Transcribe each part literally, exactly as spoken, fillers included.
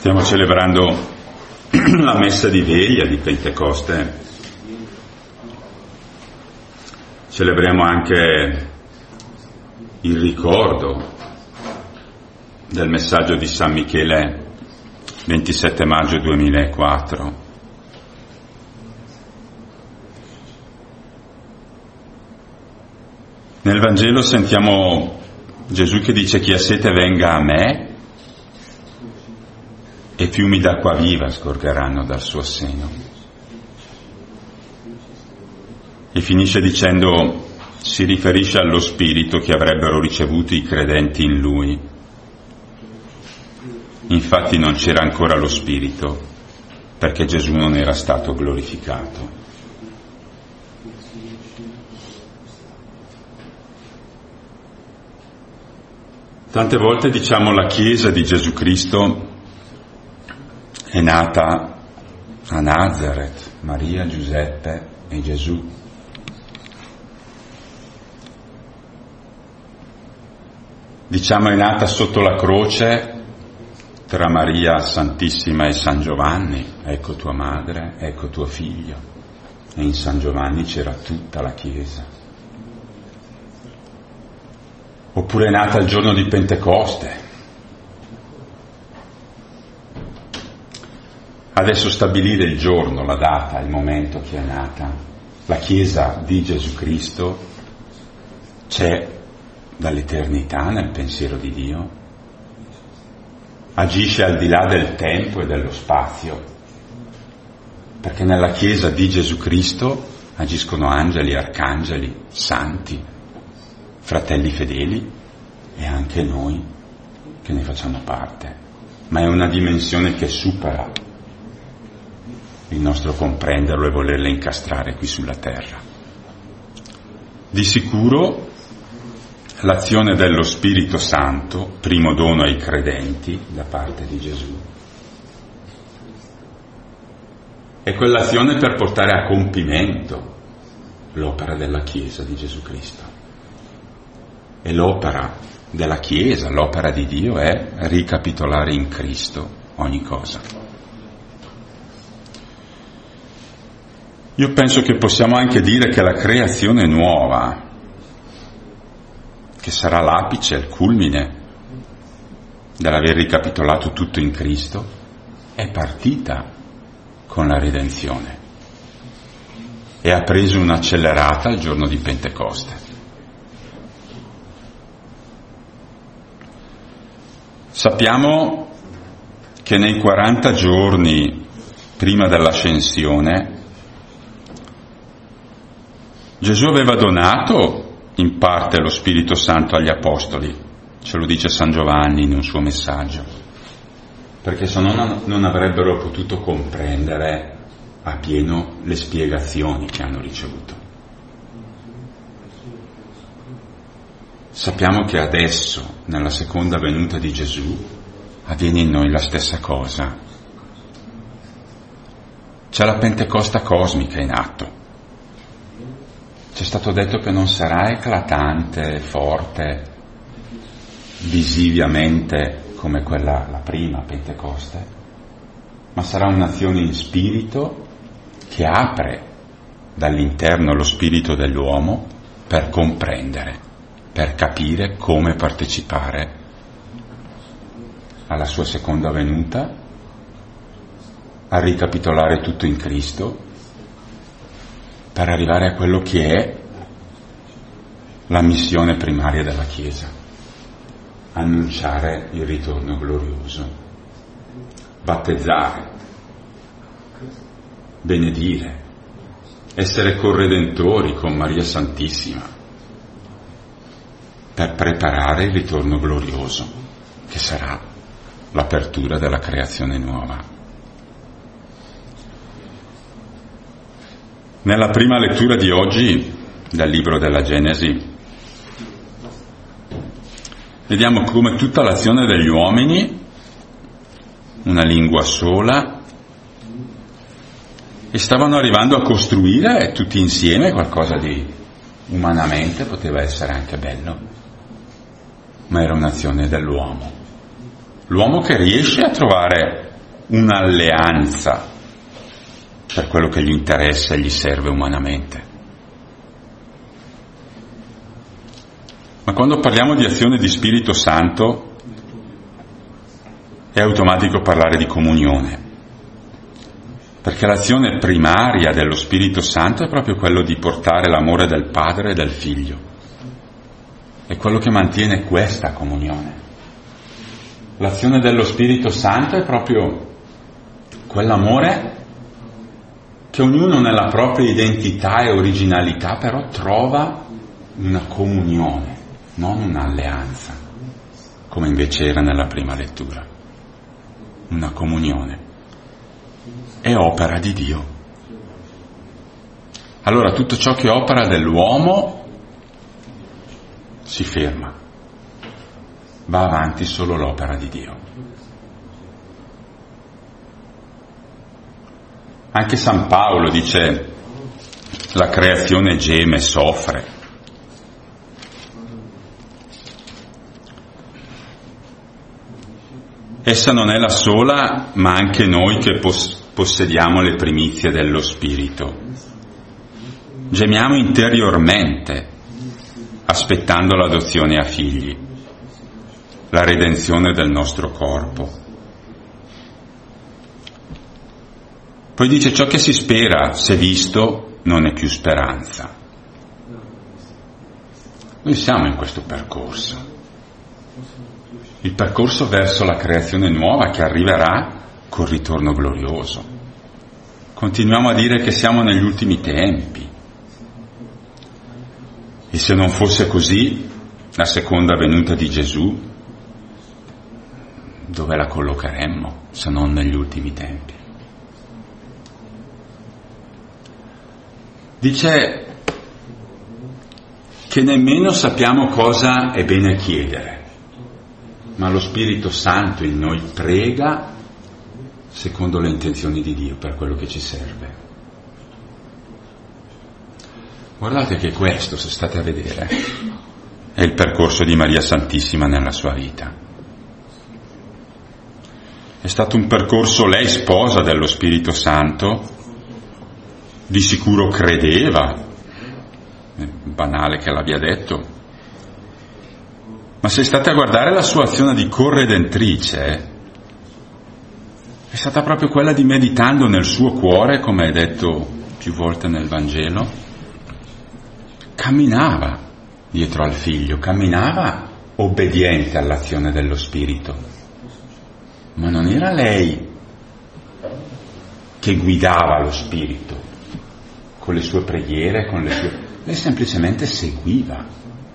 Stiamo celebrando la messa di veglia di Pentecoste. Celebriamo anche il ricordo del messaggio di San Michele, ventisette maggio duemilaquattro. Nel Vangelo sentiamo Gesù che dice: chi ha sete venga a me e fiumi d'acqua viva scorgeranno dal suo seno. E finisce dicendo, si riferisce allo Spirito che avrebbero ricevuto i credenti in Lui. Infatti non c'era ancora lo Spirito, perché Gesù non era stato glorificato. Tante volte diciamo la Chiesa di Gesù Cristo è nata a Nazareth, Maria, Giuseppe e Gesù. Diciamo è nata sotto la croce tra Maria Santissima e San Giovanni, ecco tua madre, ecco tuo figlio. E in San Giovanni c'era tutta la Chiesa. Oppure è nata il giorno di Pentecoste. Adesso stabilire il giorno, la data, il momento che è nata la Chiesa di Gesù Cristo c'è dall'eternità nel pensiero di Dio, agisce al di là del tempo e dello spazio, perché nella Chiesa di Gesù Cristo agiscono angeli, arcangeli, santi, fratelli fedeli e anche noi che ne facciamo parte, ma è una dimensione che supera il nostro comprenderlo e volerle incastrare qui sulla terra. Di sicuro l'azione dello Spirito Santo, primo dono ai credenti da parte di Gesù, è quell'azione per portare a compimento l'opera della Chiesa di Gesù Cristo. E l'opera della Chiesa, l'opera di Dio è ricapitolare in Cristo ogni cosa. Io penso che possiamo anche dire che la creazione nuova, che sarà l'apice, il culmine dell'aver ricapitolato tutto in Cristo, è partita con la redenzione e ha preso un'accelerata il giorno di Pentecoste. Sappiamo che nei quaranta giorni prima dell'ascensione Gesù aveva donato in parte lo Spirito Santo agli Apostoli, ce lo dice San Giovanni in un suo messaggio, perché se no non avrebbero potuto comprendere appieno le spiegazioni che hanno ricevuto. Sappiamo che adesso, nella seconda venuta di Gesù, avviene in noi la stessa cosa. C'è la Pentecosta cosmica in atto. C'è stato detto che non sarà eclatante, forte, visivamente come quella, la prima Pentecoste, ma sarà un'azione in spirito che apre dall'interno lo spirito dell'uomo per comprendere, per capire come partecipare alla sua seconda venuta, a ricapitolare tutto in Cristo, per arrivare a quello che è la missione primaria della Chiesa: annunciare il ritorno glorioso, battezzare, benedire, essere corredentori con Maria Santissima, per preparare il ritorno glorioso, che sarà l'apertura della creazione nuova. Nella prima lettura di oggi del libro della Genesi vediamo come tutta l'azione degli uomini, una lingua sola, e stavano arrivando a costruire tutti insieme qualcosa di umanamente poteva essere anche bello, ma era un'azione dell'uomo. L'uomo che riesce a trovare un'alleanza per quello che gli interessa e gli serve umanamente. Ma quando parliamo di azione di Spirito Santo è automatico parlare di comunione, perché l'azione primaria dello Spirito Santo è proprio quello di portare l'amore del Padre e del Figlio. È quello che mantiene questa comunione. L'azione dello Spirito Santo è proprio quell'amore che ognuno nella propria identità e originalità però trova una comunione, non un'alleanza, come invece era nella prima lettura. Una comunione. È opera di Dio. Allora tutto ciò che è opera dell'uomo si ferma. Va avanti solo l'opera di Dio. Anche San Paolo dice: la creazione geme, soffre. Essa non è la sola, ma anche noi che poss- possediamo le primizie dello Spirito. Gemiamo interiormente, aspettando l'adozione a figli, la redenzione del nostro corpo. Poi dice: ciò che si spera, se visto, non è più speranza. Noi siamo in questo percorso. Il percorso verso la creazione nuova che arriverà col ritorno glorioso. Continuiamo a dire che siamo negli ultimi tempi. E se non fosse così, la seconda venuta di Gesù, dove la collocheremmo se non negli ultimi tempi? Dice che nemmeno sappiamo cosa è bene chiedere, ma lo Spirito Santo in noi prega secondo le intenzioni di Dio per quello che ci serve. Guardate che questo, se state a vedere, è il percorso di Maria Santissima nella sua vita. È stato un percorso, lei sposa dello Spirito Santo, di sicuro credeva, è banale che l'abbia detto, ma se state a guardare la sua azione di corredentrice, è stata proprio quella di, meditando nel suo cuore, come è detto più volte nel Vangelo, camminava dietro al figlio, camminava obbediente all'azione dello Spirito, ma non era lei che guidava lo Spirito con le sue preghiere, con le sue... lei semplicemente seguiva.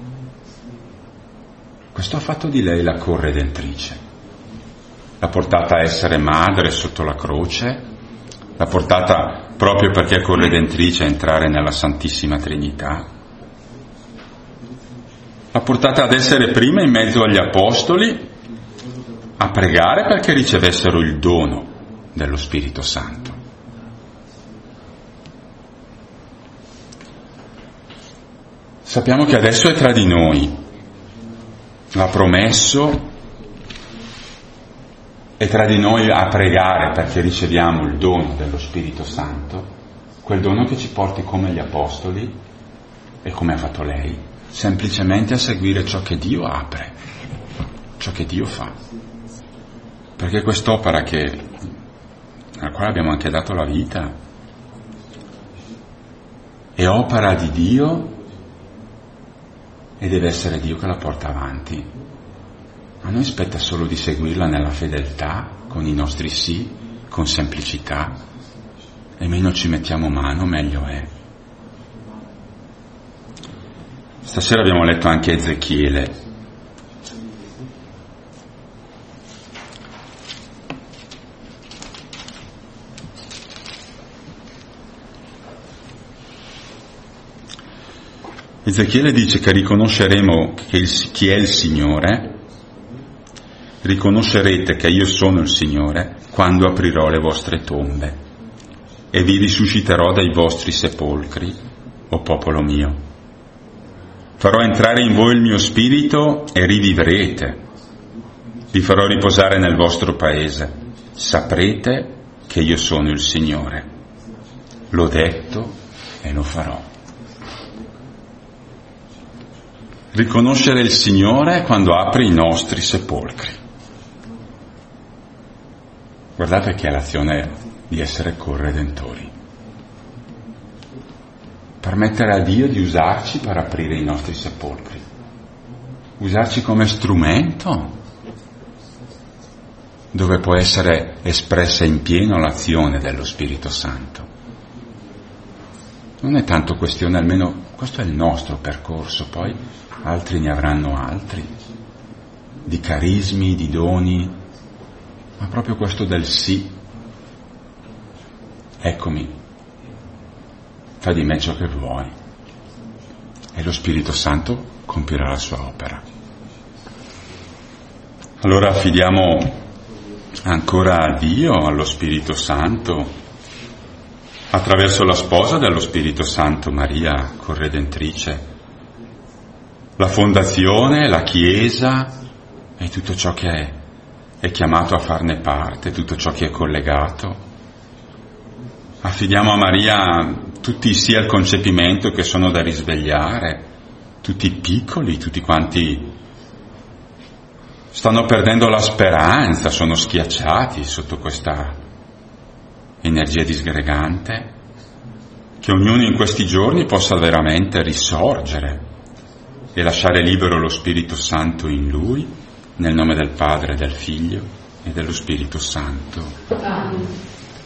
Questo ha fatto di lei la corredentrice. L'ha portata a essere madre sotto la croce, l'ha portata, proprio perché è corredentrice, a entrare nella Santissima Trinità. L'ha portata ad essere prima in mezzo agli Apostoli, a pregare perché ricevessero il dono dello Spirito Santo. Sappiamo che adesso è tra di noi, l'ha promesso, è tra di noi a pregare perché riceviamo il dono dello Spirito Santo, quel dono che ci porti come gli Apostoli e come ha fatto lei, semplicemente a seguire ciò che Dio apre, ciò che Dio fa. Perché quest'opera che, alla quale abbiamo anche dato la vita, è opera di Dio e deve essere Dio che la porta avanti. A noi spetta solo di seguirla nella fedeltà, con i nostri sì, con semplicità, e meno ci mettiamo mano, meglio è. Stasera abbiamo letto anche Ezechiele. Ezechiele dice che riconosceremo che il, chi è il Signore, riconoscerete che io sono il Signore quando aprirò le vostre tombe e vi risusciterò dai vostri sepolcri, o popolo mio. Farò entrare in voi il mio spirito e rivivrete, vi farò riposare nel vostro paese saprete che io sono il Signore. L'ho detto e lo farò. Riconoscere il Signore quando apre i nostri sepolcri. Guardate che è l'azione di essere corredentori. Permettere a Dio di usarci per aprire i nostri sepolcri. Usarci come strumento dove può essere espressa in pieno l'azione dello Spirito Santo. Non è tanto questione, almeno questo è il nostro percorso, poi altri ne avranno altri, di carismi, di doni, ma proprio questo del sì. Eccomi, fai di me ciò che vuoi, e lo Spirito Santo compirà la sua opera. Allora affidiamo ancora a Dio, allo Spirito Santo, attraverso la sposa dello Spirito Santo, Maria Corredentrice, la fondazione, la Chiesa e tutto ciò che è, è chiamato a farne parte, tutto ciò che è collegato. Affidiamo a Maria tutti i sì al concepimento che sono da risvegliare, tutti i piccoli, tutti quanti stanno perdendo la speranza, sono schiacciati sotto questa energia disgregante, che ognuno in questi giorni possa veramente risorgere e lasciare libero lo Spirito Santo in lui, nel nome del Padre, del Figlio e dello Spirito Santo. Amen.